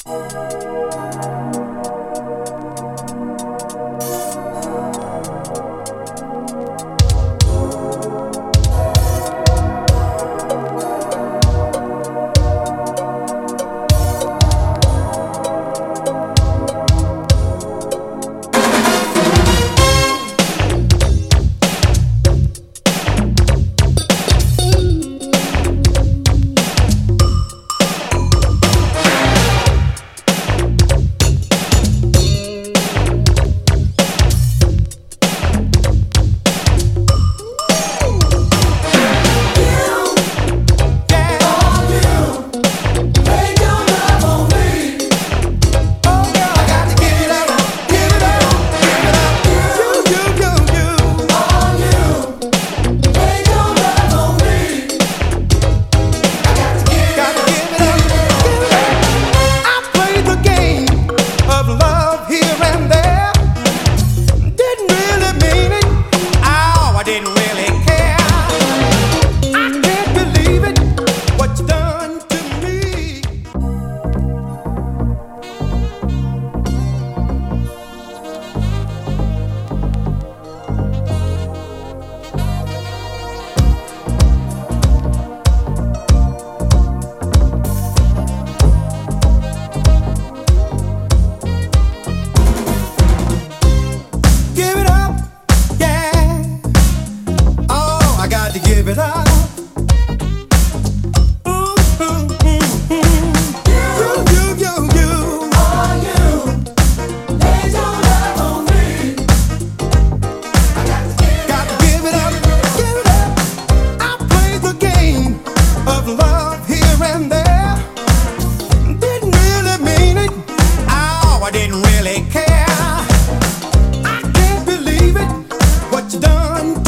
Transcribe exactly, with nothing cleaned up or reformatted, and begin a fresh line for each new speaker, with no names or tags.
Give it up. Ooh, ooh, ooh, ooh. You, you, you, you. Oh, you. Lay your love on me. I got to give, got to give it up. Give it up. I played the game of love here and there. Didn't really mean it. Oh, I didn't really care. I can't believe it. What you done